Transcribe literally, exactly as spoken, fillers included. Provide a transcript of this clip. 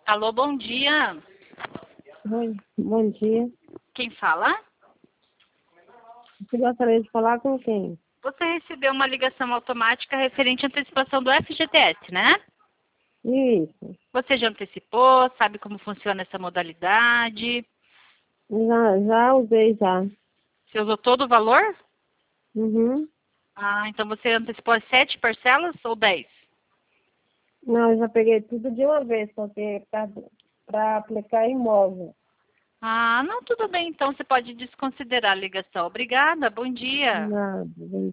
Alô, bom dia. Oi, bom dia. Quem fala? Você gostaria de falar com quem? Você recebeu uma ligação automática referente à antecipação do F G T S, né? Isso. Você já antecipou? Sabe como funciona essa modalidade? Já, já usei já. Você usou todo o valor? Uhum. Ah, então você antecipou as sete parcelas ou dez? Não, eu já peguei tudo de uma vez, porque para aplicar imóvel. Ah, não, tudo bem. Então você pode desconsiderar a ligação. Obrigada, bom dia. Nada,